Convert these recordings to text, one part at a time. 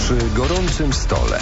Przy gorącym stole.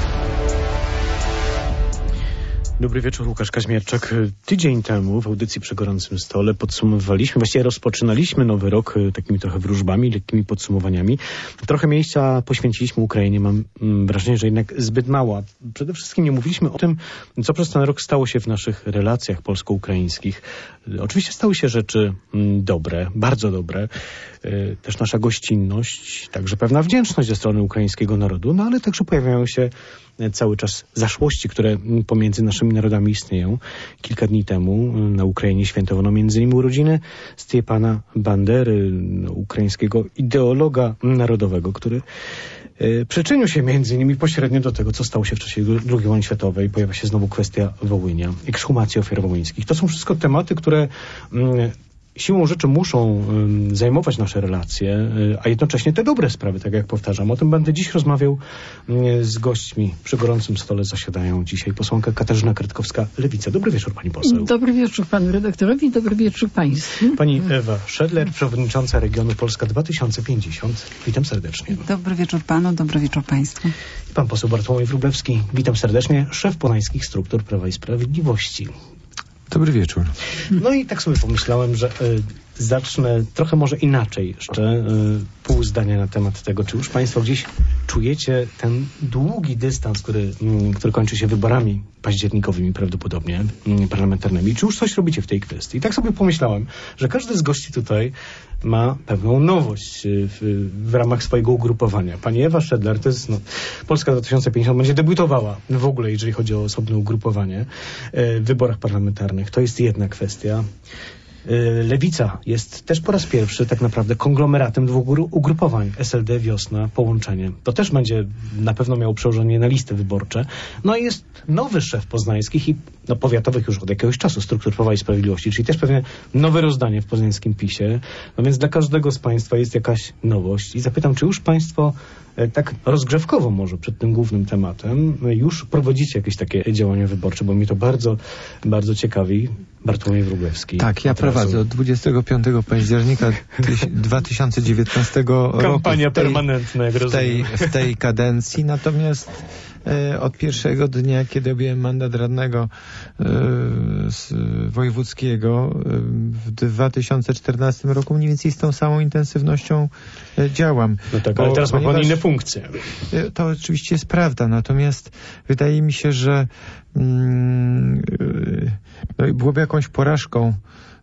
Dobry wieczór, Łukasz Kaźmierczak. Tydzień temu w audycji Przy gorącym stole podsumowywaliśmy, właściwie rozpoczynaliśmy nowy rok takimi trochę wróżbami, lekkimi podsumowaniami. Trochę miejsca poświęciliśmy Ukrainie. Mam wrażenie, że jednak zbyt mało. Przede wszystkim nie mówiliśmy o tym, co przez ten rok stało się w naszych relacjach polsko-ukraińskich. Oczywiście stały się rzeczy dobre, bardzo dobre. Też nasza gościnność, także pewna wdzięczność ze strony ukraińskiego narodu, no ale także pojawiają się cały czas zaszłości, które pomiędzy naszymi narodami istnieją. Kilka dni temu na Ukrainie świętowano między innymi urodziny Stjepana Bandery, ukraińskiego ideologa narodowego, który przyczynił się między innymi pośrednio do tego, co stało się w czasie II wojny światowej. Pojawia się znowu kwestia Wołynia, ekshumacji ofiar wołyńskich. To są wszystko tematy, które siłą rzeczy muszą zajmować nasze relacje, a jednocześnie te dobre sprawy, tak jak powtarzam. O tym będę dziś rozmawiał z gośćmi. Przy gorącym stole zasiadają dzisiaj posłanka Katarzyna Kretkowska, Lewica. Dobry wieczór, pani poseł. Dobry wieczór panu redaktorowi, dobry wieczór państwu. Pani Ewa Szedler, przewodnicząca regionu Polska 2050. Witam serdecznie. Dobry wieczór panu, dobry wieczór państwu. I pan poseł Bartłomiej Wróblewski. Witam serdecznie. Szef Poznańskich Struktur Prawa i Sprawiedliwości. Dobry wieczór. No i tak sobie pomyślałem, że zacznę trochę może inaczej jeszcze pół zdania na temat tego, czy już państwo gdzieś czujecie ten długi dystans, który kończy się wyborami październikowymi prawdopodobnie, parlamentarnymi. Czy już coś robicie w tej kwestii? I tak sobie pomyślałem, że każdy z gości tutaj ma pewną nowość w ramach swojego ugrupowania. Pani Ewa Szedler, to jest Polska 2050, będzie debiutowała w ogóle, jeżeli chodzi o osobne ugrupowanie w wyborach parlamentarnych. To jest jedna kwestia. Lewica jest też po raz pierwszy tak naprawdę konglomeratem dwóch ugrupowań. SLD, Wiosna, Połączenie. To też będzie na pewno miało przełożenie na listy wyborcze. No i jest nowy szef poznańskich i powiatowych już od jakiegoś czasu struktur Prawa i Sprawiedliwości, czyli też pewnie nowe rozdanie w poznańskim PiS-ie. No więc dla każdego z państwa jest jakaś nowość. I zapytam, czy już państwo tak rozgrzewkowo może przed tym głównym tematem już prowadzicie jakieś takie działania wyborcze, bo mnie to bardzo, bardzo ciekawi. Bartłomiej Wróblewski. Tak, ja prowadzę od 25 października 2019 roku. Kampania permanentna, jak rozumiem. W tej kadencji, natomiast od pierwszego dnia, kiedy objąłem mandat radnego wojewódzkiego w 2014 roku, mniej więcej z tą samą intensywnością działam. No tak, ale teraz ma pan inne funkcje. To oczywiście jest prawda, natomiast wydaje mi się, że byłoby jakąś porażką,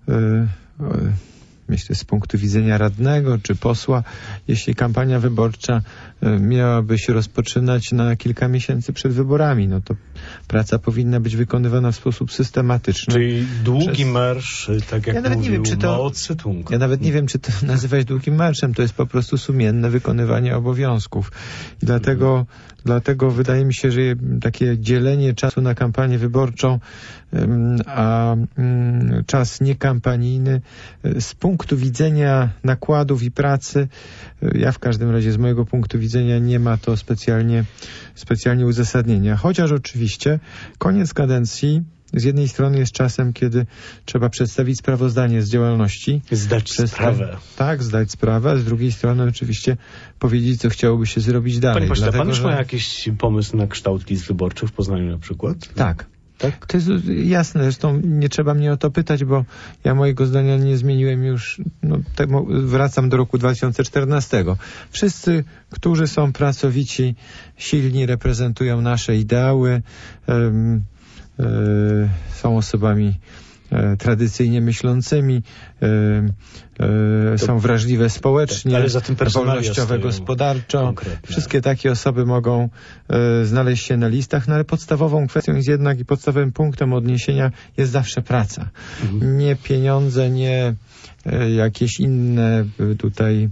myślę, z punktu widzenia radnego czy posła, jeśli kampania wyborcza miałaby się rozpoczynać na kilka miesięcy przed wyborami. No to praca powinna być wykonywana w sposób systematyczny. Czyli długi marsz, tak jak mówił Mao Tse-tung. Ja nawet nie wiem, czy to nazywać długim marszem. To jest po prostu sumienne wykonywanie obowiązków. I dlatego wydaje mi się, że takie dzielenie czasu na kampanię wyborczą, a czas niekampanijny z punktu widzenia nakładów i pracy, ja w każdym razie z mojego punktu widzenia nie ma to specjalnie uzasadnienia. Chociaż oczywiście koniec kadencji z jednej strony jest czasem, kiedy trzeba przedstawić sprawozdanie z działalności. Zdać sprawę. Tak, zdać sprawę, a z drugiej strony oczywiście powiedzieć, co chciałoby się zrobić dalej. Panie pośle, pan już ma jakiś pomysł na kształt list wyborczych w Poznaniu na przykład? Tak. To jest jasne, zresztą nie trzeba mnie o to pytać, bo ja mojego zdania nie zmieniłem już, wracam do roku 2014. Wszyscy, którzy są pracowici, silni, reprezentują nasze ideały, są osobami tradycyjnie myślącymi, są wrażliwe społecznie, wolnościowe gospodarczo. Konkretne. Wszystkie takie osoby mogą znaleźć się na listach, no ale podstawową kwestią jest jednak i podstawowym punktem odniesienia jest zawsze praca. Nie pieniądze, nie jakieś inne tutaj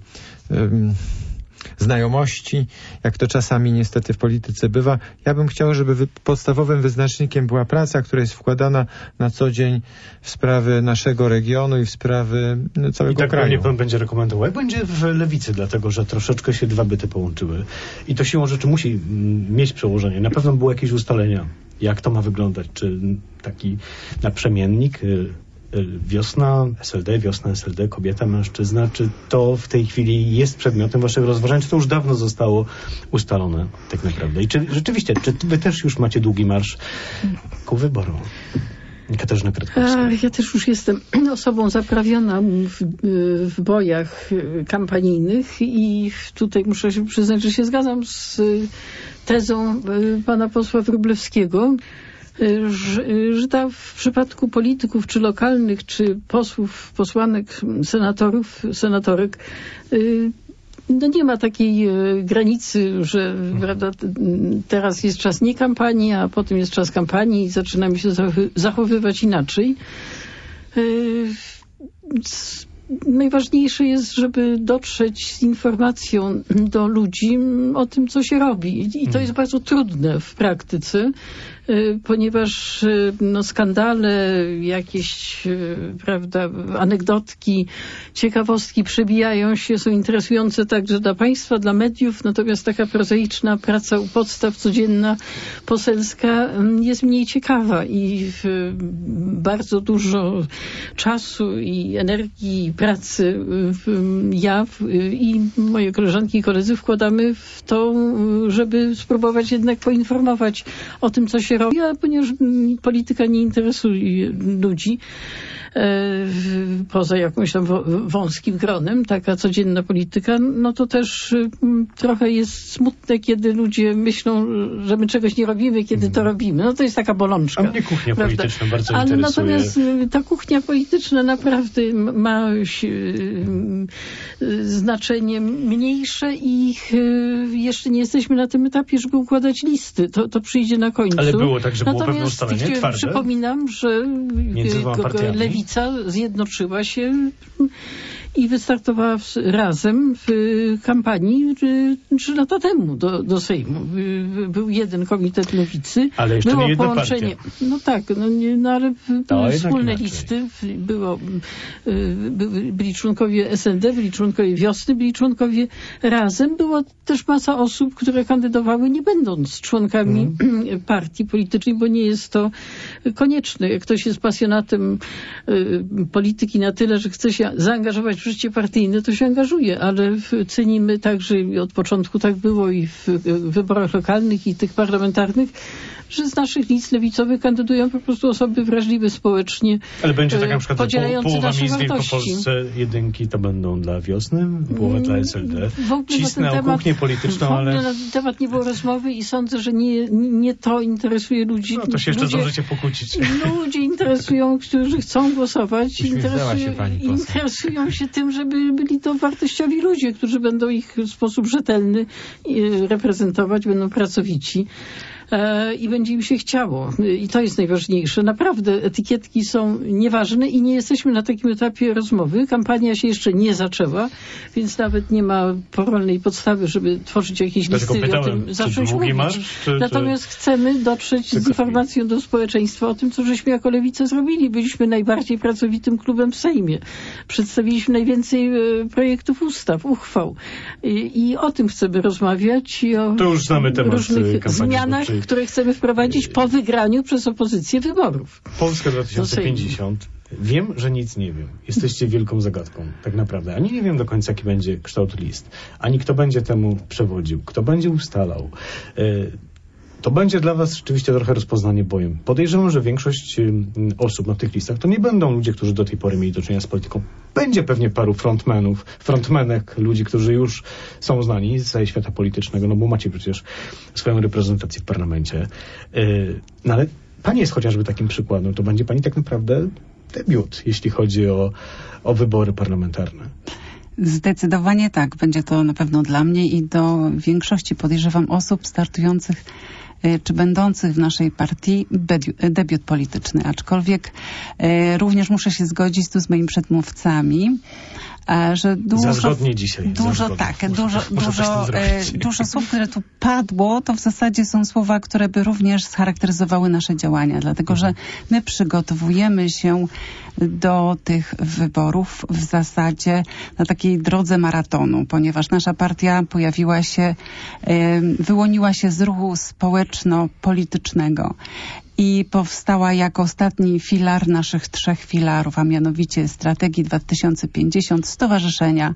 znajomości, jak to czasami niestety w polityce bywa. Ja bym chciał, żeby podstawowym wyznacznikiem była praca, która jest wkładana na co dzień w sprawy naszego regionu i w sprawy całego kraju. I tak pewnie pan będzie rekomendował. Jak będzie w Lewicy, dlatego że troszeczkę się dwa byty połączyły. I to siłą rzeczy musi mieć przełożenie. Na pewno były jakieś ustalenia, jak to ma wyglądać. Czy taki naprzemiennik Wiosna SLD, kobieta, mężczyzna, czy to w tej chwili jest przedmiotem waszych rozważań, czy to już dawno zostało ustalone tak naprawdę? I czy rzeczywiście, czy wy też już macie długi marsz wyborom? Katarzyna Kratkowska. Ja też już jestem osobą zaprawiona w bojach kampanijnych i tutaj muszę się przyznać, że się zgadzam z tezą pana posła Wróblewskiego, że w przypadku polityków, czy lokalnych, czy posłów, posłanek, senatorek, no nie ma takiej granicy, że prawda, teraz jest czas nie kampanii, a potem jest czas kampanii i zaczynamy się zachowywać inaczej. Najważniejsze jest, żeby dotrzeć z informacją do ludzi o tym, co się robi. I to jest bardzo trudne w praktyce, ponieważ skandale, jakieś prawda, anegdotki, ciekawostki przebijają się, są interesujące także dla państwa, dla mediów, natomiast taka prozaiczna praca u podstaw, codzienna, poselska jest mniej ciekawa i bardzo dużo czasu i energii, pracy ja i moje koleżanki i koledzy wkładamy w to, żeby spróbować jednak poinformować o tym, co się robi, a ponieważ polityka nie interesuje ludzi, poza jakimś tam wąskim gronem, taka codzienna polityka, no to też trochę jest smutne, kiedy ludzie myślą, że my czegoś nie robimy, kiedy to robimy. No to jest taka bolączka. A mnie kuchnia polityczna bardzo interesuje. Natomiast ta kuchnia polityczna naprawdę ma znaczenie mniejsze i jeszcze nie jesteśmy na tym etapie, żeby układać listy. To przyjdzie na końcu. Ale było tak, że było pewne ustalenie twarde? Przypominam, że Lewica zjednoczyła się i wystartowała razem w kampanii 3 lata temu do Sejmu. Był jeden komitet lewicy. Ale jeszcze było nie jedna połączenie. partia. No tak, ale były wspólne listy. Byli członkowie SLD, byli członkowie Wiosny, byli członkowie Razem. Było też masa osób, które kandydowały nie będąc członkami partii politycznej, bo nie jest to konieczne. Jak ktoś jest pasjonatem polityki na tyle, że chce się zaangażować w życie partyjne, to się angażuje, ale cenimy także, i od początku tak było i w wyborach lokalnych i tych parlamentarnych, że z naszych list lewicowych kandydują po prostu osoby wrażliwe społecznie, ale będzie tak na przykład podzielające nasze miejsc w wartości. Wielkopolsce jedynki to będą dla Wiosny, połowa dla SLD. Cisnę o kuchnię polityczną, ale... na ten temat nie było rozmowy i sądzę, że nie to interesuje ludzi. No to się jeszcze zdążycie pokłócić. Ludzie interesują, którzy chcą głosować, interesują się tym, żeby byli to wartościowi ludzie, którzy będą ich w sposób rzetelny reprezentować, będą pracowici. I będzie im się chciało. I to jest najważniejsze. Naprawdę etykietki są nieważne i nie jesteśmy na takim etapie rozmowy. Kampania się jeszcze nie zaczęła, więc nawet nie ma moralnej podstawy, żeby tworzyć jakieś listy i o tym zacząć mówić. Natomiast chcemy dotrzeć z informacją do społeczeństwa o tym, co żeśmy jako Lewica zrobili. Byliśmy najbardziej pracowitym klubem w Sejmie. Przedstawiliśmy najwięcej projektów ustaw, uchwał. I o tym chcemy rozmawiać i o to już znamy temat różnych zmianach, które chcemy wprowadzić po wygraniu przez opozycję wyborów. Polska 2050. Wiem, że nic nie wiem. Jesteście wielką zagadką, tak naprawdę. Ani nie wiem do końca, jaki będzie kształt list. Ani kto będzie temu przewodził. Kto będzie ustalał. To będzie dla was rzeczywiście trochę rozpoznanie bojem. Podejrzewam, że większość osób na tych listach to nie będą ludzie, którzy do tej pory mieli do czynienia z polityką. Będzie pewnie paru frontmenek, ludzi, którzy już są znani z świata politycznego, no bo macie przecież swoją reprezentację w parlamencie. No ale pani jest chociażby takim przykładem. To będzie pani tak naprawdę debiut, jeśli chodzi o wybory parlamentarne. Zdecydowanie tak. Będzie to na pewno dla mnie i do większości, podejrzewam, osób startujących czy będących w naszej partii debiut polityczny. Aczkolwiek również muszę się zgodzić tu z moimi przedmówcami, że dużo słów, które tu padło, to w zasadzie są słowa, które by również scharakteryzowały nasze działania, dlatego że my przygotowujemy się do tych wyborów w zasadzie na takiej drodze maratonu, ponieważ nasza partia wyłoniła się z ruchu społeczno-politycznego. i powstała jako ostatni filar naszych 3 filarów, a mianowicie strategii 2050, stowarzyszenia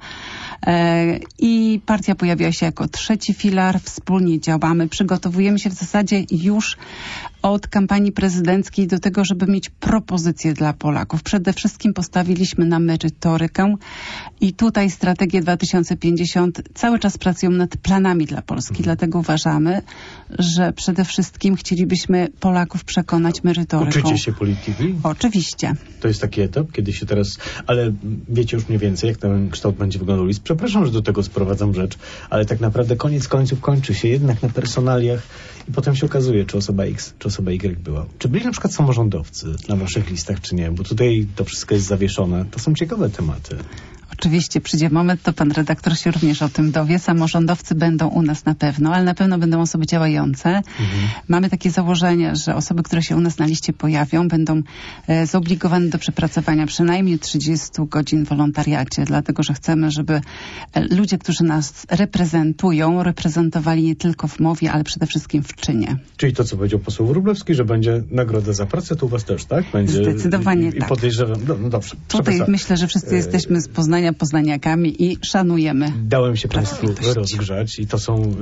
i partia pojawiła się jako 3. filar. Wspólnie działamy, przygotowujemy się w zasadzie już od kampanii prezydenckiej do tego, żeby mieć propozycje dla Polaków. Przede wszystkim postawiliśmy na merytorykę i tutaj strategię 2050 cały czas pracują nad planami dla Polski. Dlatego uważamy, że przede wszystkim chcielibyśmy Polaków przekonać merytoryką. Uczycie się polityki? Oczywiście. To jest taki etap, kiedy się teraz... Ale wiecie już mniej więcej, jak ten kształt będzie wyglądał list. Przepraszam, że do tego sprowadzam rzecz, ale tak naprawdę koniec końców kończy się jednak na personaliach i potem się okazuje, czy osoba X, czy osoba Y była. Czy byli na przykład samorządowcy na waszych listach, czy nie? Bo tutaj to wszystko jest zawieszone. To są ciekawe tematy. Oczywiście przyjdzie moment, to pan redaktor się również o tym dowie. Samorządowcy będą u nas na pewno, ale na pewno będą osoby działające. Mamy takie założenie, że osoby, które się u nas na liście pojawią, będą zobligowane do przepracowania przynajmniej 30 godzin w wolontariacie, dlatego że chcemy, żeby ludzie, którzy nas reprezentują, reprezentowali nie tylko w mowie, ale przede wszystkim w czynie. Czyli to, co powiedział poseł Wróblewski, że będzie nagroda za pracę, to u was też, tak? Będzie, Zdecydowanie tak. I podejrzewam... No dobrze. Tutaj myślę, że wszyscy jesteśmy z Poznania, poznaniakami i szanujemy. Dałem się Państwu rozgrzać i to są...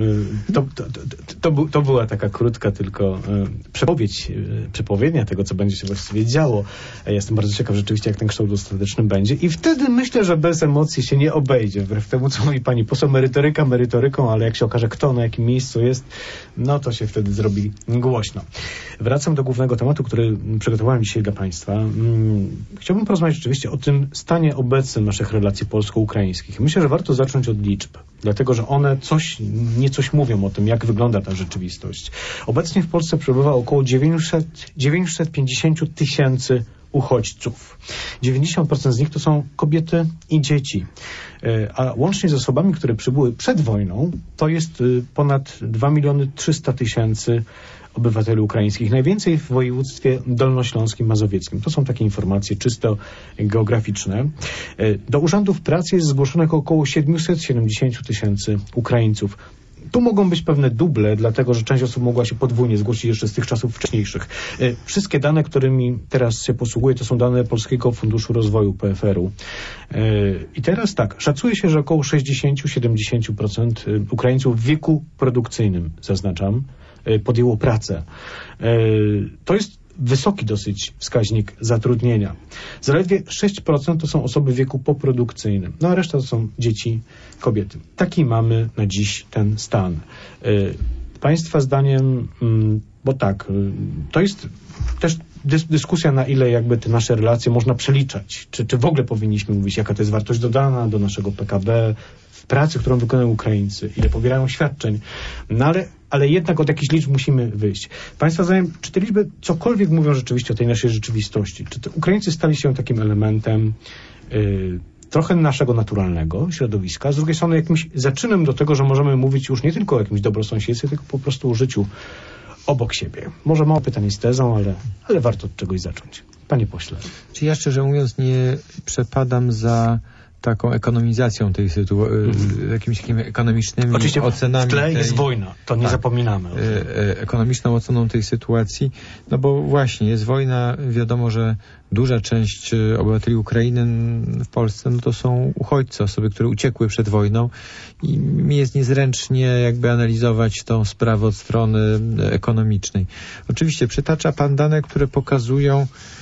To była taka krótka tylko przepowiednia tego, co będzie się właściwie działo. Ja jestem bardzo ciekaw rzeczywiście, jak ten kształt ostateczny będzie i wtedy myślę, że bez emocji się nie obejdzie. Wbrew temu, co mówi pani poseł, merytoryką, ale jak się okaże, kto na jakim miejscu jest, no to się wtedy zrobi głośno. Wracam do głównego tematu, który przygotowałem dzisiaj dla Państwa. Chciałbym porozmawiać rzeczywiście o tym stanie obecnym naszych relacji polsko-ukraińskich. Myślę, że warto zacząć od liczb, dlatego że one coś mówią o tym, jak wygląda ta rzeczywistość. Obecnie w Polsce przebywa około 950 000 uchodźców. 90% z nich to są kobiety i dzieci. A łącznie z osobami, które przybyły przed wojną, to jest ponad 2 300 000 obywateli ukraińskich. Najwięcej w województwie dolnośląskim, mazowieckim. To są takie informacje czysto geograficzne. Do urzędów pracy jest zgłoszonych około 770 000 Ukraińców. Tu mogą być pewne duble, dlatego że część osób mogła się podwójnie zgłosić jeszcze z tych czasów wcześniejszych. Wszystkie dane, którymi teraz się posługuję, to są dane Polskiego Funduszu Rozwoju, PFR-u. I teraz tak, szacuje się, że około 60-70% Ukraińców w wieku produkcyjnym, zaznaczam, podjęło pracę. To jest wysoki dosyć wskaźnik zatrudnienia. Zaledwie 6% to są osoby w wieku poprodukcyjnym, no a reszta to są dzieci, kobiety. Taki mamy na dziś ten stan. Państwa zdaniem, bo tak, to jest też dyskusja, na ile jakby te nasze relacje można przeliczać. Czy w ogóle powinniśmy mówić, jaka to jest wartość dodana do naszego PKB, w pracy, którą wykonują Ukraińcy, ile pobierają świadczeń. No ale jednak od jakichś liczb musimy wyjść. Państwa zdaniem, czy te liczby cokolwiek mówią rzeczywiście o tej naszej rzeczywistości? Czy te Ukraińcy stali się takim elementem trochę naszego naturalnego środowiska, z drugiej strony jakimś zaczynem do tego, że możemy mówić już nie tylko o jakimś dobrosąsiedztwie, tylko po prostu o życiu obok siebie. Może mało pytań z tezą, ale warto od czegoś zacząć. Panie pośle. Czy ja szczerze mówiąc nie przepadam za taką ekonomizacją tej sytuacji, jakimiś takimi ekonomicznymi oczywiście ocenami. W tle jest wojna, to nie zapominamy. Ekonomiczną oceną tej sytuacji, no bo właśnie jest wojna, wiadomo, że duża część obywateli Ukrainy w Polsce, no to są uchodźcy, osoby, które uciekły przed wojną i mi jest niezręcznie jakby analizować tą sprawę od strony ekonomicznej. Oczywiście przytacza pan dane, które pokazują,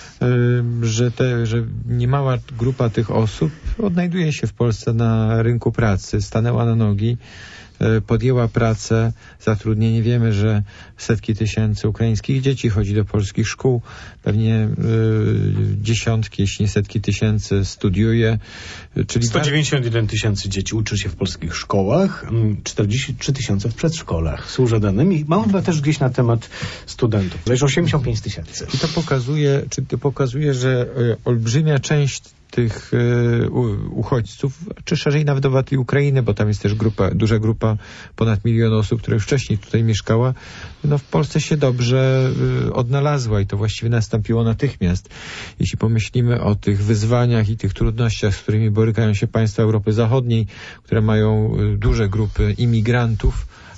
że niemała grupa tych osób odnajduje się w Polsce na rynku pracy, stanęła na nogi, podjęła pracę, zatrudnienie. Wiemy, że setki tysięcy ukraińskich dzieci chodzi do polskich szkół, pewnie dziesiątki, jeśli nie setki tysięcy studiuje. Czyli 191 000 dzieci uczy się w polskich szkołach, 43 000 w przedszkolach. Służę danymi. Mam chyba też gdzieś na temat studentów. To jest 85 000. I to pokazuje, że olbrzymia część tych uchodźców, czy szerzej nawet obywateli Ukrainy, bo tam jest też duża grupa, ponad 1 000 000 osób, które już wcześniej tutaj mieszkała, no w Polsce się dobrze odnalazła i to właściwie nastąpiło natychmiast. Jeśli pomyślimy o tych wyzwaniach i tych trudnościach, z którymi borykają się państwa Europy Zachodniej, które mają duże grupy imigrantów,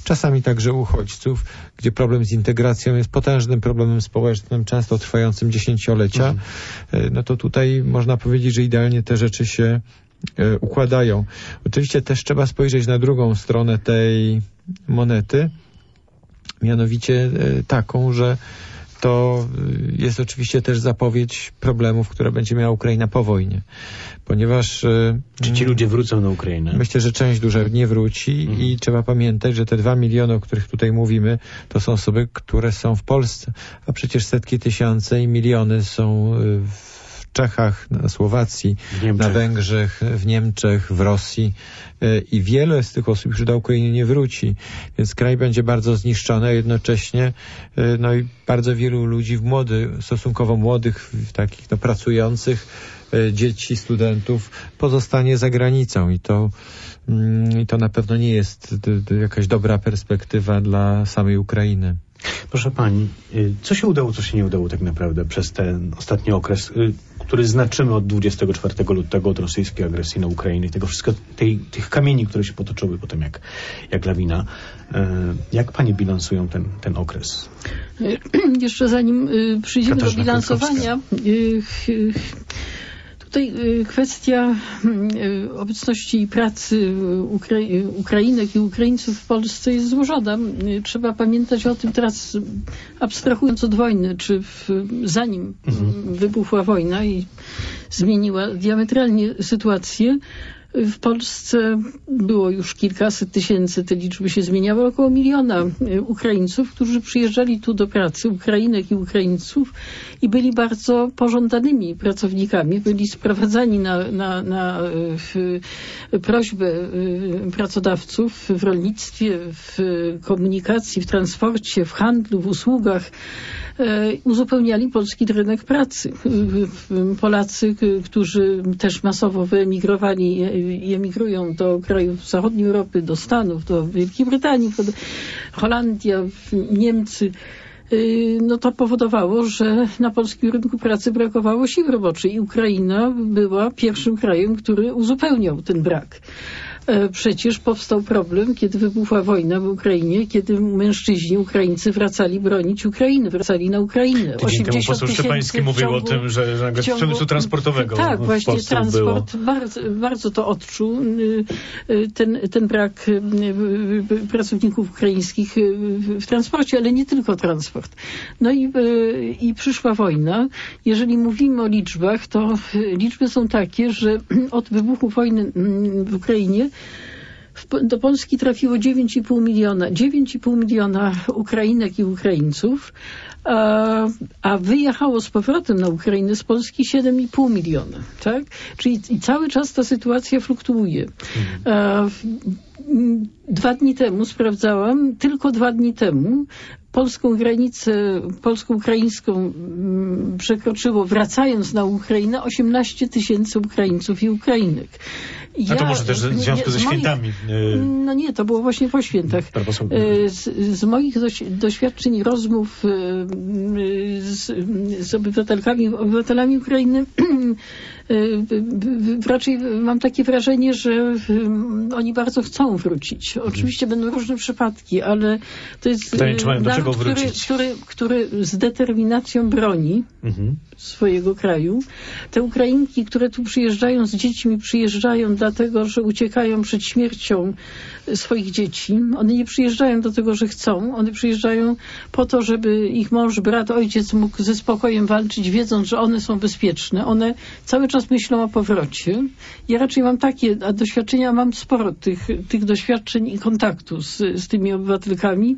czasami także uchodźców, gdzie problem z integracją jest potężnym problemem społecznym, często trwającym dziesięciolecia, no to tutaj można powiedzieć, że idealnie te rzeczy się układają. Oczywiście też trzeba spojrzeć na drugą stronę tej monety, mianowicie taką, że to jest oczywiście też zapowiedź problemów, które będzie miała Ukraina po wojnie. Ponieważ... Czy ci ludzie wrócą na Ukrainę? Myślę, że część duża nie wróci i trzeba pamiętać, że te 2 miliony, o których tutaj mówimy, to są osoby, które są w Polsce, a przecież setki tysiące i miliony są w Czechach, na Słowacji, na Węgrzech, w Niemczech, w Rosji i wiele z tych osób już do Ukrainy nie wróci, więc kraj będzie bardzo zniszczony, a jednocześnie no i bardzo wielu ludzi stosunkowo młodych, takich pracujących, dzieci, studentów pozostanie za granicą i to na pewno nie jest jakaś dobra perspektywa dla samej Ukrainy. Proszę pani, co się udało, co się nie udało tak naprawdę przez ten ostatni okres, który znaczymy od 24 lutego, od rosyjskiej agresji na Ukrainę i tego wszystkiego, tych kamieni, które się potoczyły potem jak lawina. Jak pani bilansują ten okres? Jeszcze zanim przyjdziemy do bilansowania, tutaj kwestia obecności i pracy Ukrainek i Ukraińców w Polsce jest złożona. Trzeba pamiętać o tym teraz, abstrahując od wojny, czy zanim wybuchła wojna i zmieniła diametralnie sytuację. W Polsce było już kilkaset tysięcy, te liczby się zmieniały, około 1 miliona Ukraińców, którzy przyjeżdżali tu do pracy, Ukrainek i Ukraińców, i byli bardzo pożądanymi pracownikami. Byli sprowadzani na prośbę pracodawców w rolnictwie, w komunikacji, w transporcie, w handlu, w usługach. Uzupełniali polski rynek pracy. Polacy, którzy też masowo wyemigrowali i emigrują do krajów zachodniej Europy, do Stanów, do Wielkiej Brytanii, Holandia, Niemcy, no to powodowało, że na polskim rynku pracy brakowało siły roboczej i Ukraina była pierwszym krajem, który uzupełniał ten brak. Przecież powstał problem, kiedy wybuchła wojna w Ukrainie, kiedy mężczyźni Ukraińcy wracali bronić Ukrainy, wracali na Ukrainę. Tydzień temu poseł Szczepański mówił o tym, że z przemysłu transportowego tak, właśnie Polsce transport bardzo to odczuł, ten brak pracowników ukraińskich w transporcie, ale nie tylko transport. No i przyszła wojna. Jeżeli mówimy o liczbach, to liczby są takie, że od wybuchu wojny w Ukrainie do Polski trafiło 9,5 miliona Ukrainek i Ukraińców, a wyjechało z powrotem na Ukrainę z Polski 7,5 miliona. Tak? Czyli cały czas ta sytuacja fluktuuje. 2 dni temu sprawdzałam, tylko 2 dni temu polską granicę, polsko-ukraińską przekroczyło, wracając na Ukrainę, 18 tysięcy Ukraińców i Ukrainek. A to może też w związku ze świętami? No nie, to było właśnie po świętach. Z moich doświadczeń i rozmów z obywatelami Ukrainy raczej mam takie wrażenie, że oni bardzo chcą wrócić. Oczywiście będą różne przypadki, ale to jest naród, który z determinacją broni swojego kraju. Te Ukrainki, które tu przyjeżdżają z dziećmi, przyjeżdżają dlatego, że uciekają przed śmiercią swoich dzieci. One nie przyjeżdżają do tego, że chcą. One przyjeżdżają po to, żeby ich mąż, brat, ojciec mógł ze spokojem walczyć, wiedząc, że one są bezpieczne. One cały czas myślą o powrocie. Ja raczej mam takie doświadczenia, mam sporo tych doświadczeń i kontaktu z tymi obywatelkami.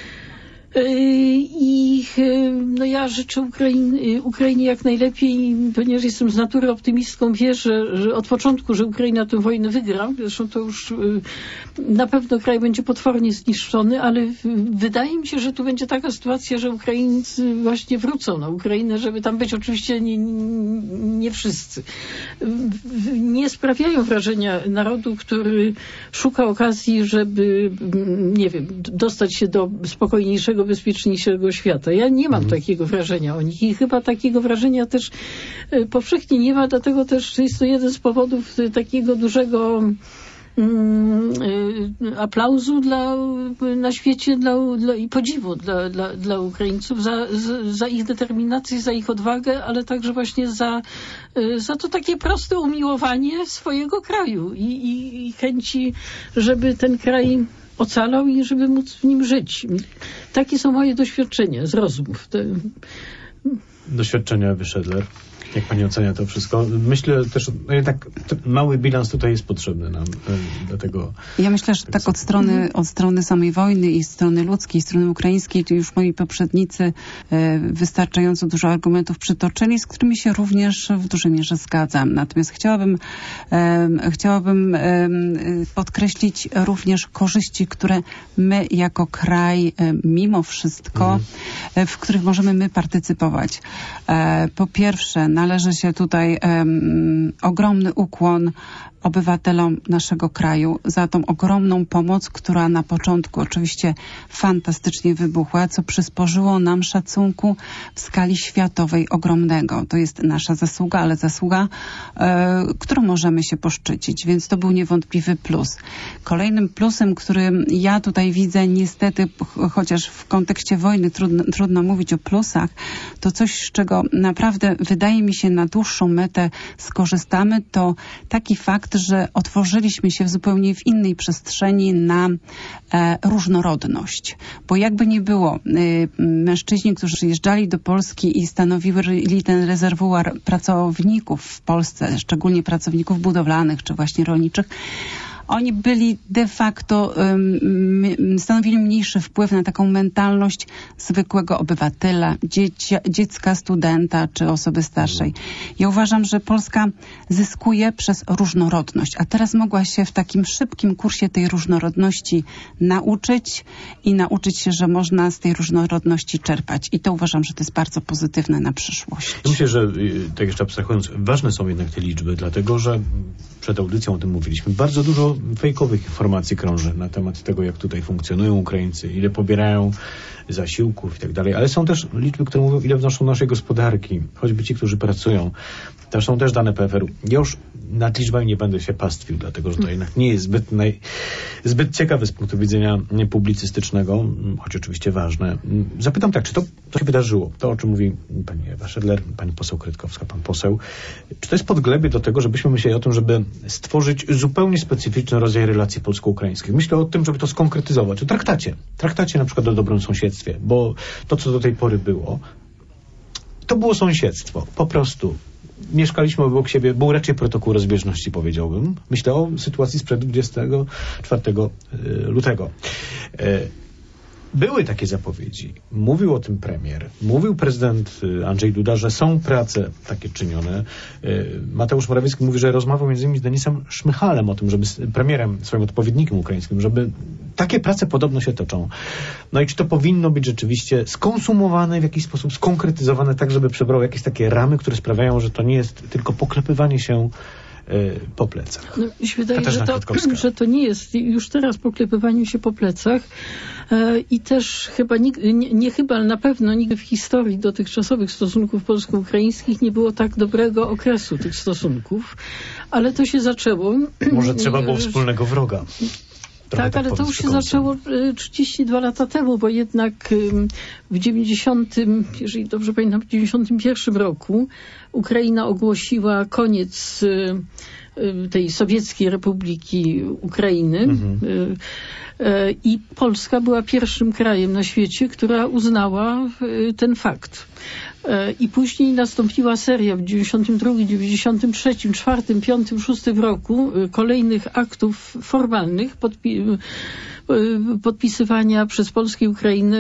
I no ja życzę Ukrainie jak najlepiej, ponieważ jestem z natury optymistką, wierzę, że od początku, że Ukraina tę wojnę wygra. Zresztą to już na pewno kraj będzie potwornie zniszczony, ale wydaje mi się, że tu będzie taka sytuacja, że Ukraińcy właśnie wrócą na Ukrainę, żeby tam być. Oczywiście nie wszyscy. Nie sprawiają wrażenia narodu, który szuka okazji, żeby, nie wiem, dostać się do spokojniejszego, bezpieczniejszego świata. Ja nie mam takiego wrażenia o nich i chyba takiego wrażenia też powszechnie nie ma, dlatego też jest to jeden z powodów takiego dużego aplauzu na świecie i podziwu dla Ukraińców za ich determinację, za ich odwagę, ale także właśnie za to takie proste umiłowanie swojego kraju i chęci, żeby ten kraj ocalał i żeby móc w nim żyć. Takie są moje doświadczenia z rozmów. Doświadczenia Ewy Szedler. Jak pani ocenia to wszystko? Myślę też, no jednak mały bilans tutaj jest potrzebny nam do tego. Ja myślę, że tak od strony samej wojny i strony ludzkiej, strony ukraińskiej, to już moi poprzednicy wystarczająco dużo argumentów przytoczyli, z którymi się również w dużej mierze zgadzam. Natomiast chciałabym podkreślić również korzyści, które my jako kraj mimo wszystko, w których możemy my partycypować. Po pierwsze, należy się tutaj ogromny ukłon obywatelom naszego kraju za tą ogromną pomoc, która na początku oczywiście fantastycznie wybuchła, co przysporzyło nam szacunku w skali światowej ogromnego. To jest nasza zasługa, ale zasługa, którą możemy się poszczycić, więc to był niewątpliwy plus. Kolejnym plusem, który ja tutaj widzę, niestety, chociaż w kontekście wojny trudno mówić o plusach, to coś, z czego naprawdę wydaje mi się na dłuższą metę skorzystamy, to taki fakt, że otworzyliśmy się w zupełnie w innej przestrzeni na różnorodność. Bo jakby nie było, mężczyźni, którzy przyjeżdżali do Polski i stanowili ten rezerwuar pracowników w Polsce, szczególnie pracowników budowlanych czy właśnie rolniczych, oni byli de facto, stanowili mniejszy wpływ na taką mentalność zwykłego obywatela, dziecka, studenta czy osoby starszej. Ja uważam, że Polska zyskuje przez różnorodność, a teraz mogła się w takim szybkim kursie tej różnorodności nauczyć i nauczyć się, że można z tej różnorodności czerpać. I to uważam, że to jest bardzo pozytywne na przyszłość. Myślę, że tak jeszcze abstrahując, ważne są jednak te liczby, dlatego że przed audycją o tym mówiliśmy. Bardzo dużo fejkowych informacji krąży na temat tego, jak tutaj funkcjonują Ukraińcy, ile pobierają zasiłków i tak dalej, ale są też liczby, które mówią, ile wnoszą naszej gospodarki, choćby ci, którzy pracują. To są też dane PFR-u. Ja już nad liczbami nie będę się pastwił, dlatego że to jednak nie jest zbyt ciekawe z punktu widzenia publicystycznego, choć oczywiście ważne. Zapytam tak, czy to się wydarzyło? To, o czym mówi pani Ewa Szedler, pani poseł Kretkowska, pan poseł. Czy to jest podglebie do tego, żebyśmy myśleli o tym, żeby stworzyć zupełnie specyficzny rodzaj relacji polsko-ukraińskich? Myślę o tym, żeby to skonkretyzować. O traktacie na przykład o dobrym sąsiedztwie, bo to, co do tej pory było, to było sąsiedztwo. Po prostu mieszkaliśmy obok siebie, był raczej protokół rozbieżności, powiedziałbym. Myślę o sytuacji sprzed 24 lutego. Były takie zapowiedzi. Mówił o tym premier. Mówił prezydent Andrzej Duda, że są prace takie czynione. Mateusz Morawiecki mówi, że rozmawiał między innymi z Denisem Szmychalem o tym, żeby z premierem, swoim odpowiednikiem ukraińskim, żeby takie prace podobno się toczą. No i czy to powinno być rzeczywiście skonsumowane w jakiś sposób, skonkretyzowane tak, żeby przybrało jakieś takie ramy, które sprawiają, że to nie jest tylko poklepywanie się po plecach. No, mi się wydaje, że to nie jest już teraz poklepywanie się po plecach i też chyba, nie chyba, ale na pewno nigdy w historii dotychczasowych stosunków polsko-ukraińskich nie było tak dobrego okresu tych stosunków, ale to się zaczęło. Może trzeba było wspólnego wroga. Tak, ale to już się zaczęło 32 lata temu, bo jednak w 90, jeżeli dobrze pamiętam, w 91 roku Ukraina ogłosiła koniec tej sowieckiej Republiki Ukrainy i Polska była pierwszym krajem na świecie, która uznała ten fakt. I później nastąpiła seria w 92, 93, 4, 5, 6 roku kolejnych aktów formalnych podpisywania przez Polskę i Ukrainę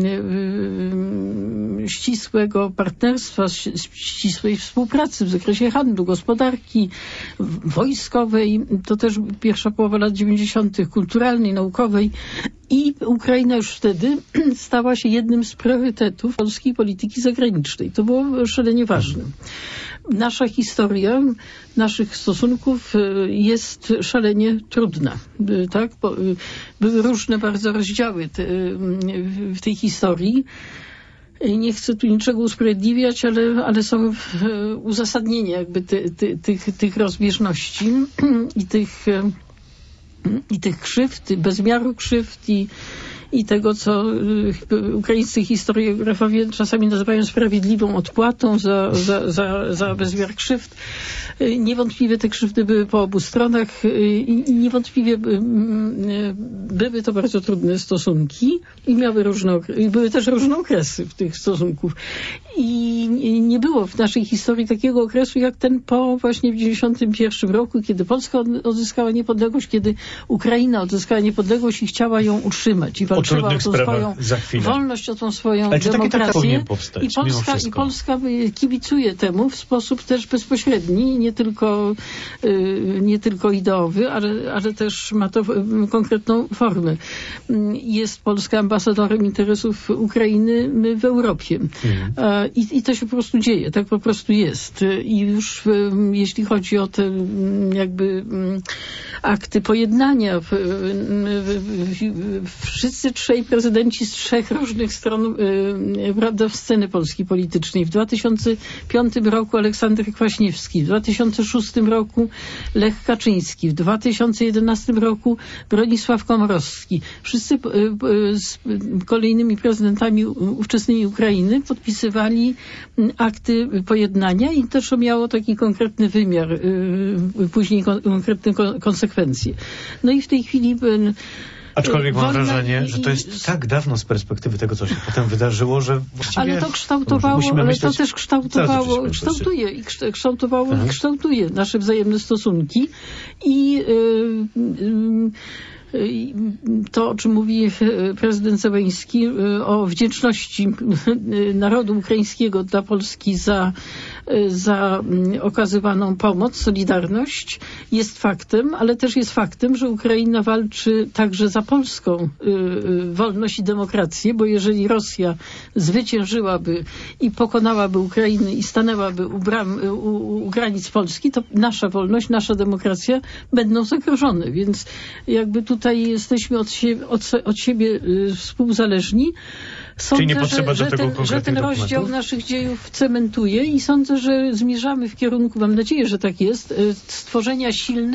ścisłego partnerstwa, ścisłej współpracy w zakresie handlu, gospodarki, wojskowej, to też pierwsza połowa lat 90., kulturalnej, naukowej. I Ukraina już wtedy stała się jednym z priorytetów polskiej polityki zagranicznej. To było szalenie ważne. Nasza historia naszych stosunków jest szalenie trudna. Tak? Były różne bardzo rozdziały w tej historii. Nie chcę tu niczego usprawiedliwiać, ale są uzasadnienia jakby tych rozbieżności i tych i tych krzywd, bezmiaru krzywd i tego, co ukraińscy historiografowie czasami nazywają sprawiedliwą odpłatą za bezmiar krzywd. Niewątpliwie te krzywdy były po obu stronach i niewątpliwie były to bardzo trudne stosunki i były też różne okresy w tych stosunków. I nie było w naszej historii takiego okresu jak ten po właśnie w 1991 roku, kiedy Polska odzyskała niepodległość, kiedy Ukraina odzyskała niepodległość i chciała ją utrzymać i walczyła o tą swoją wolność, o tą swoją demokrację. I Polska kibicuje temu w sposób też bezpośredni, nie tylko ideowy, ale też ma to konkretną formę. Jest Polska ambasadorem interesów Ukrainy w Europie. I to się po prostu dzieje, tak po prostu jest. I już jeśli chodzi o te jakby akty pojednania, wszyscy trzej prezydenci z trzech różnych stron prawda, sceny polskiej politycznej. W 2005 roku Aleksander Kwaśniewski, w 2006 roku Lech Kaczyński, w 2011 roku Bronisław Komorowski. Wszyscy z kolejnymi prezydentami ówczesnej Ukrainy podpisywali akty pojednania i też to miało taki konkretny wymiar, później konkretne konsekwencje. No i w tej chwili aczkolwiek mam wrażenie, że to jest tak dawno z perspektywy tego, co się potem wydarzyło, że właściwie... Ale to kształtowało i kształtuje nasze wzajemne stosunki i to, o czym mówi prezydent Zełenski, o wdzięczności narodu ukraińskiego dla Polski za okazywaną pomoc, solidarność, jest faktem, ale też jest faktem, że Ukraina walczy także za polską wolność i demokrację, bo jeżeli Rosja zwyciężyłaby i pokonałaby Ukrainę i stanęłaby u granic Polski, to nasza wolność, nasza demokracja będą zagrożone, więc jakby tutaj jesteśmy od siebie współzależni. Sądzę, że ten rozdział naszych dziejów cementuje i sądzę, że zmierzamy w kierunku, mam nadzieję, że tak jest, stworzenia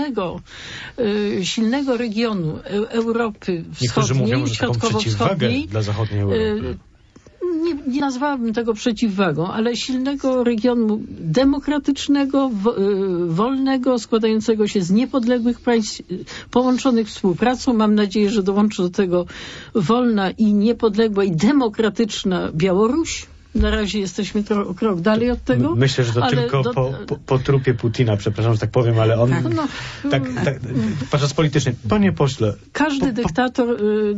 silnego regionu Europy Wschodniej, Środkowo-Wschodniej. Dla zachodniej Europy. Nie nazwałabym tego przeciwwagą, ale silnego regionu demokratycznego, wolnego, składającego się z niepodległych państw, połączonych współpracą. Mam nadzieję, że dołączy do tego wolna i niepodległa i demokratyczna Białoruś. Na razie jesteśmy krok dalej od tego. Myślę, że to tylko po trupie Putina, przepraszam, że tak powiem, ale on tak patrząc politycznie. Panie pośle. Każdy dyktator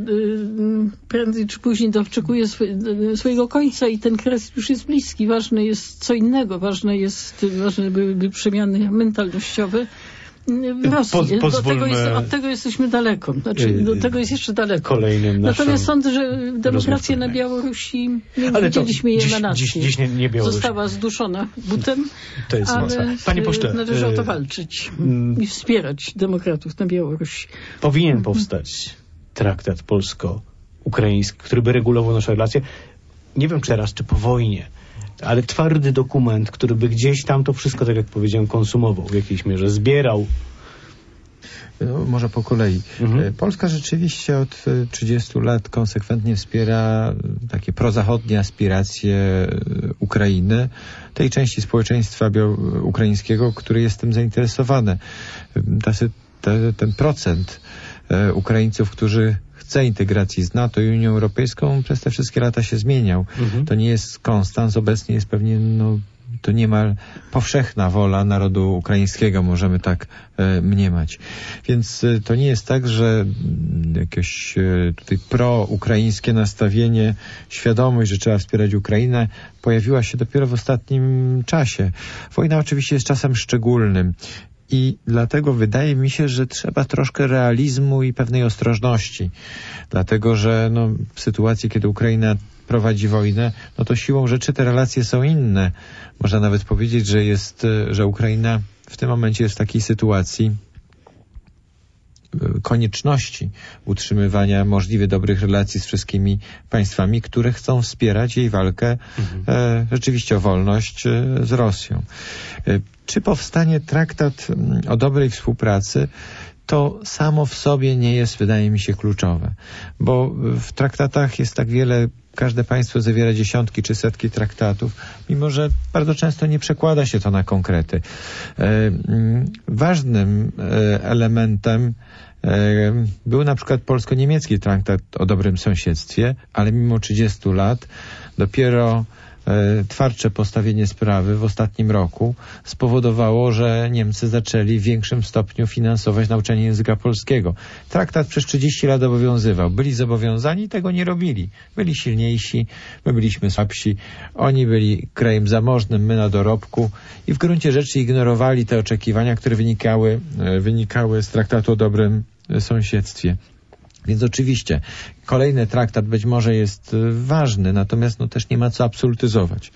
prędzej czy później doczekuje swojego końca i ten kres już jest bliski. Ważne jest co innego. Ważne byłyby przemiany mentalnościowe w Rosji. Od tego jesteśmy daleko. Do tego jest jeszcze daleko. Natomiast sądzę, że demokracja na Białorusi, widzieliśmy jej emanację. Dziś nie Białoruś. Została zduszona butem, to jest ale Panie pośle, należy o to walczyć i wspierać demokratów na Białorusi. Powinien powstać traktat polsko-ukraiński, który by regulował nasze relacje. Nie wiem, czy teraz, czy po wojnie, ale twardy dokument, który by gdzieś tam to wszystko, tak jak powiedziałem, konsumował w jakiejś mierze, zbierał. No, może po kolei. Polska rzeczywiście od 30 lat konsekwentnie wspiera takie prozachodnie aspiracje Ukrainy, tej części społeczeństwa ukraińskiego, który jest tym zainteresowany. Ten procent Ukraińców, którzy chce integracji z NATO i Unią Europejską, przez te wszystkie lata się zmieniał. To nie jest konstans, obecnie jest pewnie to niemal powszechna wola narodu ukraińskiego, możemy tak mniemać. Więc to nie jest tak, że jakieś tutaj proukraińskie nastawienie, świadomość, że trzeba wspierać Ukrainę, pojawiła się dopiero w ostatnim czasie. Wojna oczywiście jest czasem szczególnym. I dlatego wydaje mi się, że trzeba troszkę realizmu i pewnej ostrożności. Dlatego, że w sytuacji, kiedy Ukraina prowadzi wojnę, to siłą rzeczy te relacje są inne. Można nawet powiedzieć, że Ukraina w tym momencie jest w takiej sytuacji konieczności utrzymywania możliwie dobrych relacji z wszystkimi państwami, które chcą wspierać jej walkę rzeczywiście o wolność z Rosją. Czy powstanie traktat o dobrej współpracy? to samo w sobie nie jest, wydaje mi się, kluczowe. Bo w traktatach jest tak wiele, każde państwo zawiera dziesiątki czy setki traktatów, mimo że bardzo często nie przekłada się to na konkrety. Ważnym elementem był na przykład polsko-niemiecki traktat o dobrym sąsiedztwie, ale mimo 30 lat dopiero twardsze postawienie sprawy w ostatnim roku spowodowało, że Niemcy zaczęli w większym stopniu finansować nauczanie języka polskiego. Traktat przez 30 lat obowiązywał. Byli zobowiązani, tego nie robili. Byli silniejsi, my byliśmy słabsi. Oni byli krajem zamożnym, my na dorobku i w gruncie rzeczy ignorowali te oczekiwania, które wynikały z traktatu o dobrym sąsiedztwie. Więc oczywiście kolejny traktat być może jest ważny, natomiast też nie ma co absolutyzować.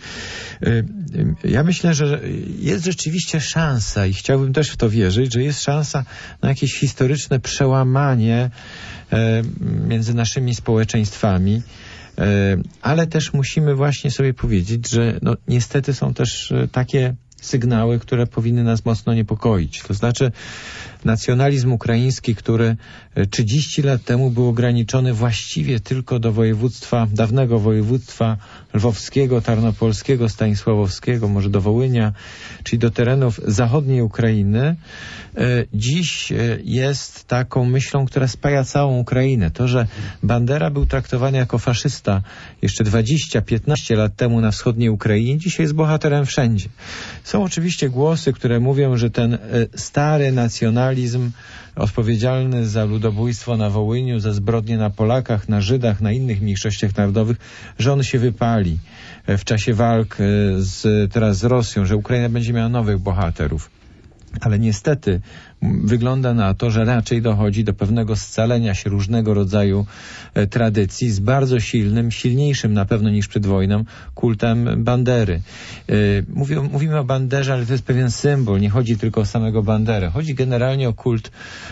Ja myślę, że jest rzeczywiście szansa i chciałbym też w to wierzyć, że jest szansa na jakieś historyczne przełamanie między naszymi społeczeństwami, ale też musimy właśnie sobie powiedzieć, że niestety są też takie sygnały, które powinny nas mocno niepokoić. To znaczy nacjonalizm ukraiński, który 30 lat temu był ograniczony właściwie tylko do dawnego województwa lwowskiego, tarnopolskiego, stanisławowskiego, może do Wołynia, czyli do terenów zachodniej Ukrainy, dziś jest taką myślą, która spaja całą Ukrainę. To, że Bandera był traktowany jako faszysta jeszcze 20-15 lat temu na wschodniej Ukrainie, dzisiaj jest bohaterem wszędzie. Są oczywiście głosy, które mówią, że ten stary nacjonalizm odpowiedzialny za ludobójstwo na Wołyniu, za zbrodnie na Polakach, na Żydach, na innych mniejszościach narodowych, że on się wypali w czasie walk teraz z Rosją, że Ukraina będzie miała nowych bohaterów. Ale niestety wygląda na to, że raczej dochodzi do pewnego scalenia się różnego rodzaju tradycji z bardzo silniejszym na pewno niż przed wojną kultem Bandery. Mówimy o Banderze, ale to jest pewien symbol. Nie chodzi tylko o samego Banderę. Chodzi generalnie o kult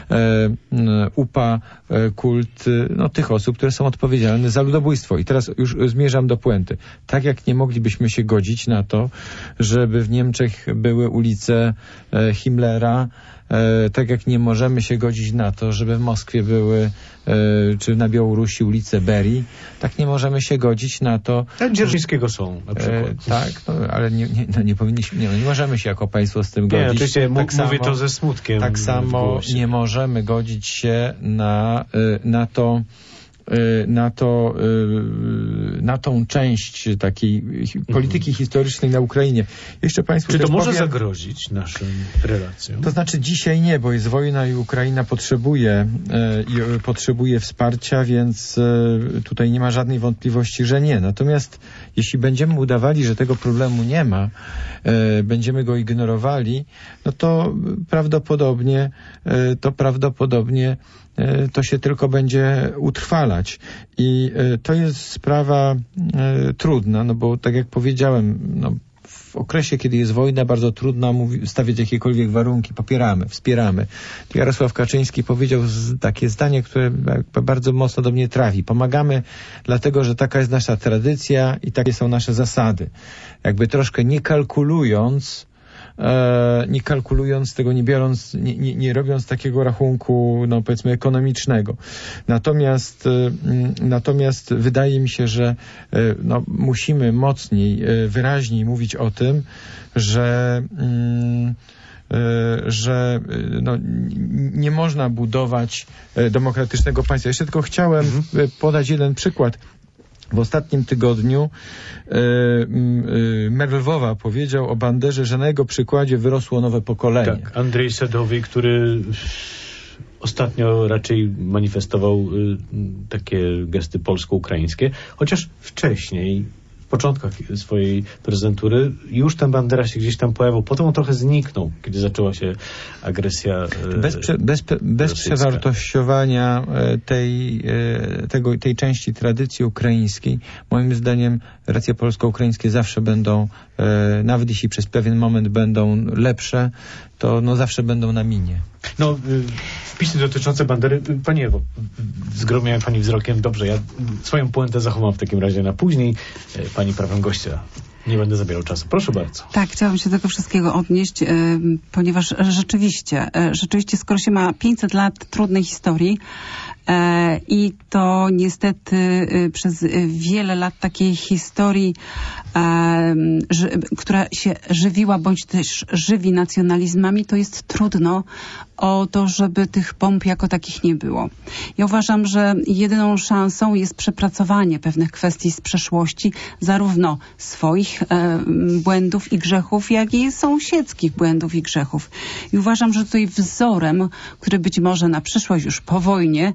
UPA, kult tych osób, które są odpowiedzialne za ludobójstwo. I teraz już zmierzam do puenty. Tak jak nie moglibyśmy się godzić na to, żeby w Niemczech były ulice Himmlera, tak jak nie możemy się godzić na to, żeby w Moskwie były, czy na Białorusi ulice Berii, tak nie możemy się godzić na to... Dzierżyńskiego są na przykład. Tak, ale nie powinniśmy, nie możemy się jako państwo z tym godzić. Nie, oczywiście mówię to ze smutkiem. Tak samo nie możemy godzić się na tą część takiej polityki historycznej na Ukrainie. Jeszcze Państwu Czy to może zagrozić naszym relacjom? To znaczy dzisiaj nie, bo jest wojna i Ukraina potrzebuje wsparcia, więc tutaj nie ma żadnej wątpliwości, że nie. Natomiast jeśli będziemy udawali, że tego problemu nie ma, będziemy go ignorowali, to prawdopodobnie to się tylko będzie utrwalać. I to jest sprawa trudna, bo tak jak powiedziałem, w okresie, kiedy jest wojna, bardzo trudno stawiać jakiekolwiek warunki. Popieramy, wspieramy. Jarosław Kaczyński powiedział takie zdanie, które bardzo mocno do mnie trafi. Pomagamy dlatego, że taka jest nasza tradycja i takie są nasze zasady. Jakby troszkę nie kalkulując tego, nie robiąc takiego rachunku, powiedzmy, ekonomicznego. Natomiast wydaje mi się, że musimy mocniej, wyraźniej mówić o tym, że nie można budować demokratycznego państwa. Jeszcze tylko chciałem podać jeden przykład. W ostatnim tygodniu mer Lwowa powiedział o Banderze, że na jego przykładzie wyrosło nowe pokolenie. Tak, Andrzej Sadowy, który ostatnio raczej manifestował takie gesty polsko-ukraińskie, chociaż wcześniej, w początkach swojej prezydentury, już ten Bandera się gdzieś tam pojawił. Potem on trochę zniknął, kiedy zaczęła się agresja bez przewartościowania tej części tradycji ukraińskiej, moim zdaniem racje polsko-ukraińskie zawsze będą, nawet jeśli przez pewien moment będą lepsze, to zawsze będą na minie. Wpisy dotyczące Bandery, Pani Ewo, zgromiałem Pani wzrokiem. Dobrze, ja swoją puentę zachowam w takim razie na później. Pani prawem gościa. Nie będę zabierał czasu. Proszę bardzo. Tak, chciałam się do tego wszystkiego odnieść, ponieważ rzeczywiście, skoro się ma 500 lat trudnej historii, i to niestety przez wiele lat takiej historii, która się żywiła bądź też żywi nacjonalizmami, to jest trudno o to, żeby tych bomb jako takich nie było. Ja uważam, że jedyną szansą jest przepracowanie pewnych kwestii z przeszłości, zarówno swoich błędów i grzechów, jak i sąsiedzkich błędów i grzechów. I uważam, że tutaj wzorem, który być może na przyszłość już po wojnie,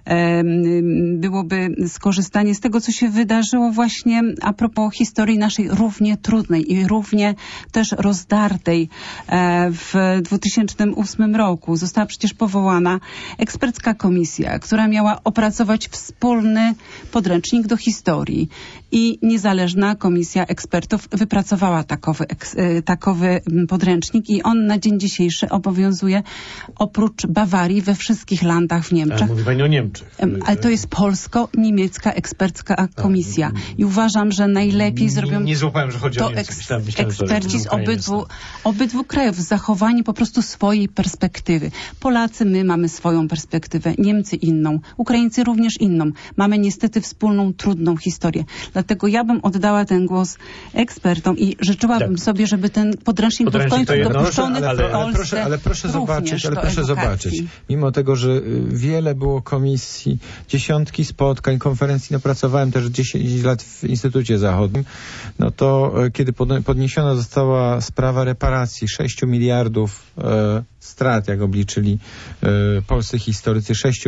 byłoby skorzystanie z tego, co się wydarzyło właśnie a propos historii naszej równie trudnej i równie też rozdartej. W 2008 roku została przecież powołana ekspercka komisja, która miała opracować wspólny podręcznik do historii. I niezależna komisja ekspertów wypracowała takowy podręcznik i on na dzień dzisiejszy obowiązuje oprócz Bawarii we wszystkich landach w Niemczech. Mówi pani o Niemczech. Ale to jest polsko-niemiecka ekspercka komisja. I uważam, że najlepiej zrobią nie złapałem, że chodzi to o Niemcy. Myślałem, eksperci z obydwu krajów, zachowanie po prostu swojej perspektywy. Polacy, my mamy swoją perspektywę, Niemcy inną, Ukraińcy również inną. Mamy niestety wspólną, trudną historię. Dlatego ja bym oddała ten głos ekspertom i życzyłabym sobie, żeby ten podręcznik był w końcu dopuszczony w Polsce. Ale proszę zobaczyć. Mimo tego, że wiele było komisji, dziesiątki spotkań, konferencji, pracowałem też 10 lat w Instytucie Zachodnim, no to kiedy podniesiona została sprawa reparacji 6 miliardów strat, jak obliczyli polscy historycy, 6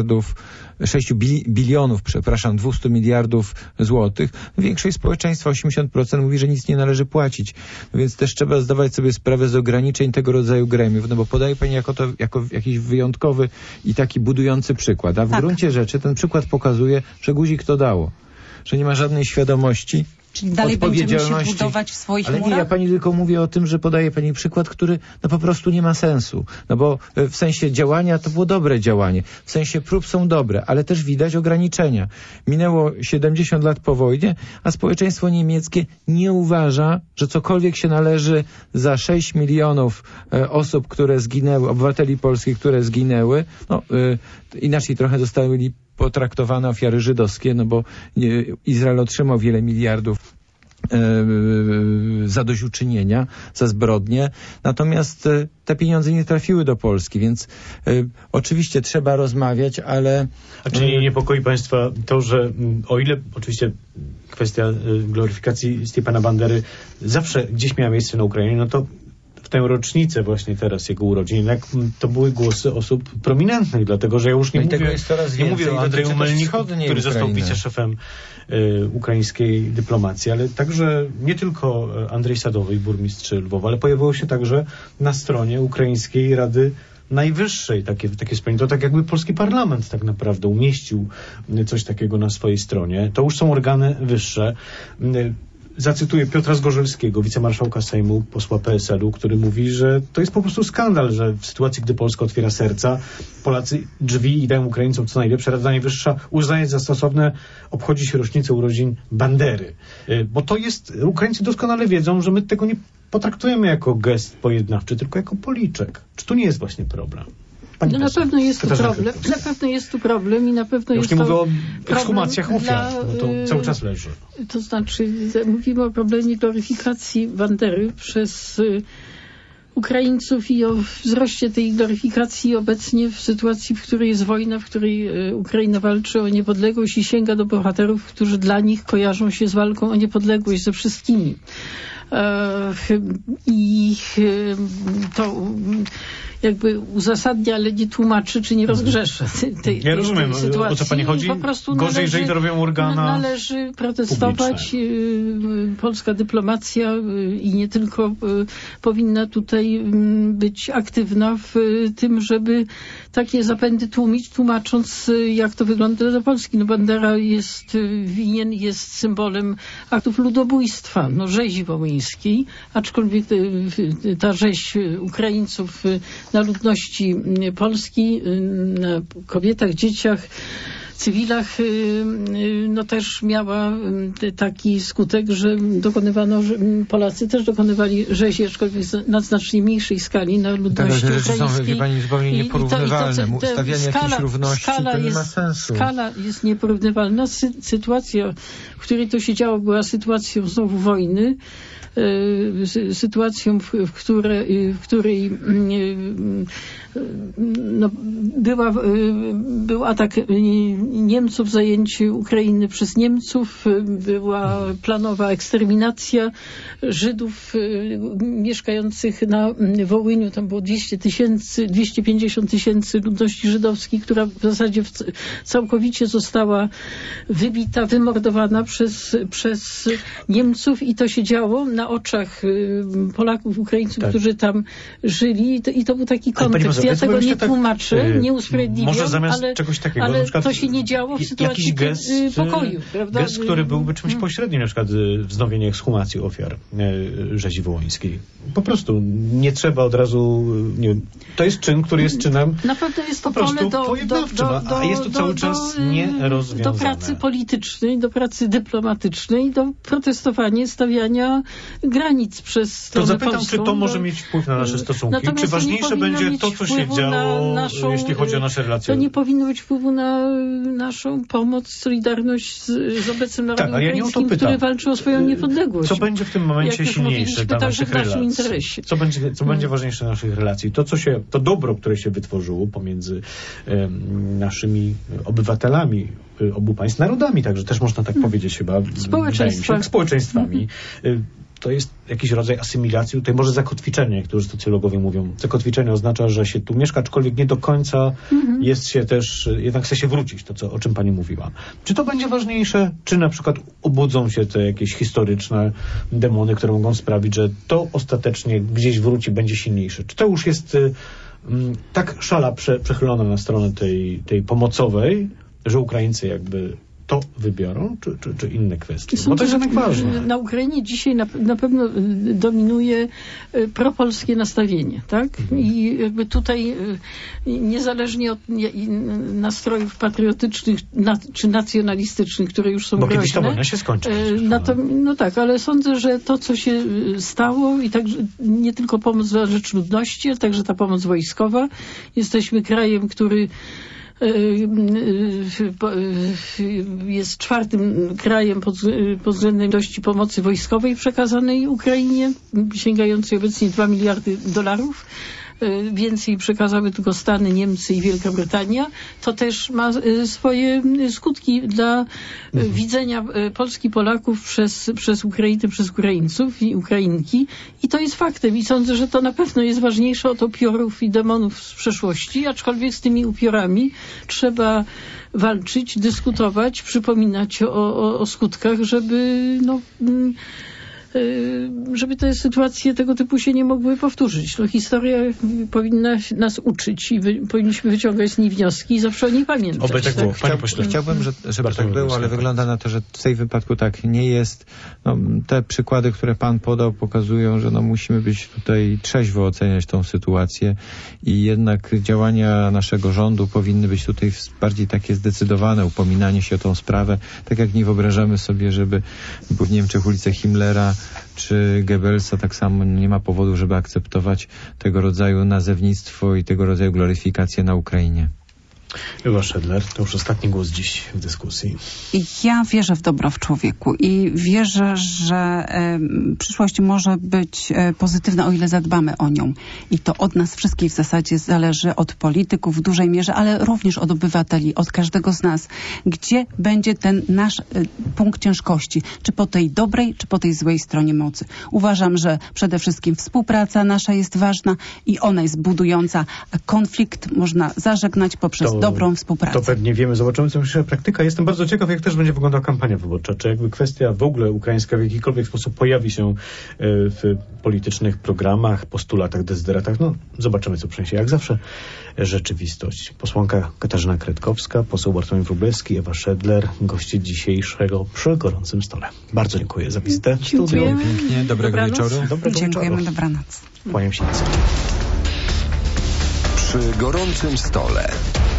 bilionów, 200 miliardów złotych. Większość społeczeństwa, 80% mówi, że nic nie należy płacić. No więc też trzeba zdawać sobie sprawę z ograniczeń tego rodzaju gremiów, no bo podaje pani jako jakiś wyjątkowy i taki budujący przykład. A w gruncie rzeczy ten przykład pokazuje, że guzik to dało. Że nie ma żadnej świadomości, czyli dalej będziemy się budować w swoich murach? Ale nie, ja pani tylko mówię o tym, że podaje pani przykład, który po prostu nie ma sensu. No bo w sensie działania to było dobre działanie. W sensie prób są dobre, ale też widać ograniczenia. Minęło 70 lat po wojnie, a społeczeństwo niemieckie nie uważa, że cokolwiek się należy za 6 milionów osób, które zginęły, obywateli polskich, które zginęły. No, inaczej trochę zostały potraktowane ofiary żydowskie, no bo Izrael otrzymał wiele miliardów zadośćuczynienia za zbrodnie, natomiast te pieniądze nie trafiły do Polski, więc oczywiście trzeba rozmawiać, ale... A czy nie niepokoi państwa to, że o ile oczywiście kwestia gloryfikacji Stepana Bandery zawsze gdzieś miała miejsce na Ukrainie, no to w tę rocznicę właśnie teraz jego urodzin, jednak to były głosy osób prominentnych, dlatego że ja już nie mówię o Andrzeju Melniku, który został wiceszefem ukraińskiej dyplomacji, ale także nie tylko Andrzej Sadowy, burmistrz Lwowa, ale pojawiło się także na stronie Ukraińskiej Rady Najwyższej takie spełnienie. To tak jakby polski parlament tak naprawdę umieścił coś takiego na swojej stronie. To już są organy wyższe. Zacytuję Piotra Zgorzelskiego, wicemarszałka Sejmu, posła PSL-u, który mówi, że to jest po prostu skandal, że w sytuacji, gdy Polska otwiera serca, Polacy drzwi i dają Ukraińcom co najlepsze. Rada Najwyższa uznaje za stosowne obchodzi się rocznicę urodzin Bandery. Bo to jest, Ukraińcy doskonale wiedzą, że my tego nie potraktujemy jako gest pojednawczy, tylko jako policzek. Czy tu nie jest właśnie problem? No na pewno jest tu problem. Na pewno jest tu problem i na pewno jest to... Już nie mówię o ekshumacjach ofiar, bo to cały czas leży. To znaczy, mówimy o problemie gloryfikacji Bandery przez Ukraińców i o wzroście tej gloryfikacji obecnie w sytuacji, w której jest wojna, w której Ukraina walczy o niepodległość i sięga do bohaterów, którzy dla nich kojarzą się z walką o niepodległość ze wszystkimi. I to jakby uzasadnia, ale nie tłumaczy, czy nie rozgrzeszy tej Ja rozumiem, sytuacji. O co pani chodzi? Po prostu gorzej, jeżeli to robią organa należy protestować. Polska dyplomacja i nie tylko powinna tutaj być aktywna w tym, żeby takie zapędy tłumić, tłumacząc, jak to wygląda do Polski. No Bandera jest symbolem aktów ludobójstwa, rzezi wołyńskiej, aczkolwiek ta rzeź Ukraińców na ludności Polski, na kobietach, dzieciach, cywilach no też miała taki skutek, że dokonywano, że Polacy też dokonywali rzezi, aczkolwiek na znacznie mniejszej skali, na ludności ukraińskiej. Są, wie pani, zupełnie nieporównywalne. Stawianie jakiejś równości to nie ma sensu. Skala jest nieporównywalna. Sytuacja, w której to się działo, była sytuacją znowu wojny, sytuacją, w której no, był atak Niemców, zajęcie Ukrainy przez Niemców, była planowa eksterminacja Żydów mieszkających na Wołyniu. Tam było 250 tysięcy ludności żydowskiej, która w zasadzie całkowicie została wybita, wymordowana przez Niemców i to się działo na oczach Polaków, Ukraińców, którzy tam żyli i to był taki kontekst. Ja tego nie tłumaczę, nie usprawiedliwiam, może zamiast czegoś takiego, ale na przykład to się nie działo w sytuacji pokoju. Prawda? Gest, który byłby czymś pośrednim, na przykład wznowienie ekshumacji ofiar rzezi wołyńskiej. Po prostu nie trzeba od razu... Nie, to jest czyn, który jest czynem naprawdę jest to po prostu pole pojednawczym, a jest to cały czas nierozwiązane. Do pracy politycznej, do pracy dyplomatycznej, do protestowania, stawiania granic przez stronę polską. To zapytam, czy to może mieć wpływ na nasze stosunki? Natomiast czy ważniejsze będzie to, co się działo, jeśli chodzi o nasze relacje? To nie powinno być wpływu na naszą pomoc, solidarność z obecnym narodem ukraińskim, który walczy o swoją niepodległość. Co będzie w tym momencie silniejsze dla naszych relacji? Interesie. Co będzie ważniejsze dla naszych relacji? To dobro, które się wytworzyło pomiędzy naszymi obywatelami obu państw, narodami, także też można tak powiedzieć chyba, społeczeństwami. To jest jakiś rodzaj asymilacji, tutaj może zakotwiczenie, niektórzy socjologowie mówią. Zakotwiczenie oznacza, że się tu mieszka, aczkolwiek nie do końca jest się też, jednak chce się wrócić, o czym pani mówiła. Czy to będzie ważniejsze, czy na przykład obudzą się te jakieś historyczne demony, które mogą sprawić, że to ostatecznie gdzieś wróci, będzie silniejsze? Czy to już jest tak szala przechylona na stronę tej pomocowej, że Ukraińcy jakby to wybiorą, czy inne kwestie? Bo to jest jednak ważne. Na Ukrainie dzisiaj na pewno dominuje propolskie nastawienie, tak? I jakby tutaj niezależnie od nastrojów patriotycznych czy nacjonalistycznych, które już są groźne. Bo kiedyś ta wojna się skończy. No tak, ale sądzę, że to, co się stało i także nie tylko pomoc na rzecz ludności, ale także ta pomoc wojskowa. Jesteśmy krajem, który jest czwartym krajem pod względem ilości pomocy wojskowej przekazanej Ukrainie, sięgającej obecnie $2 miliardy. Więcej przekazały tylko Stany, Niemcy i Wielka Brytania. To też ma swoje skutki dla widzenia Polski, Polaków przez Ukrainę, przez Ukraińców i Ukrainki. I to jest faktem. I sądzę, że to na pewno jest ważniejsze od upiorów i demonów z przeszłości, aczkolwiek z tymi upiorami trzeba walczyć, dyskutować, przypominać o skutkach, żeby te sytuacje tego typu się nie mogły powtórzyć. No, historia powinna nas uczyć i powinniśmy wyciągać z niej wnioski i zawsze o niej pamiętać. Oby tak było. Chciałbym, żeby tak było, ale wygląda na to, że w tej wypadku tak nie jest. No, te przykłady, które pan podał, pokazują, że musimy być tutaj trzeźwo oceniać tą sytuację i jednak działania naszego rządu powinny być tutaj bardziej takie zdecydowane, upominanie się o tą sprawę, tak jak nie wyobrażamy sobie, żeby w Niemczech ulice Himmlera czy Goebbelsa, tak samo nie ma powodu, żeby akceptować tego rodzaju nazewnictwo i tego rodzaju gloryfikację na Ukrainie. Ewa Szedler, to już ostatni głos dziś w dyskusji. Ja wierzę w dobro w człowieku i wierzę, że przyszłość może być pozytywna, o ile zadbamy o nią. I to od nas wszystkich w zasadzie zależy, od polityków w dużej mierze, ale również od obywateli, od każdego z nas. Gdzie będzie ten nasz punkt ciężkości? Czy po tej dobrej, czy po tej złej stronie mocy? Uważam, że przede wszystkim współpraca nasza jest ważna i ona jest budująca, a konflikt można zażegnać poprzez dobrą współpracę. To pewnie wiemy. Zobaczymy, co myślę praktyka. Jestem bardzo ciekaw, jak też będzie wyglądała kampania wyborcza. Czy jakby kwestia w ogóle ukraińska w jakikolwiek sposób pojawi się w politycznych programach, postulatach, dezyderatach. No, zobaczymy, co przyniesie. Jak zawsze rzeczywistość. Posłanka Katarzyna Kretkowska, poseł Bartłomiej Wróblewski, Ewa Szedler, goście dzisiejszego Przy Gorącym Stole. Bardzo dziękuję za wizytę w studiu. Pięknie. Dobrego wieczoru. Dziękujemy. Dobranoc. Kłaniam się. Przy Gorącym Stole.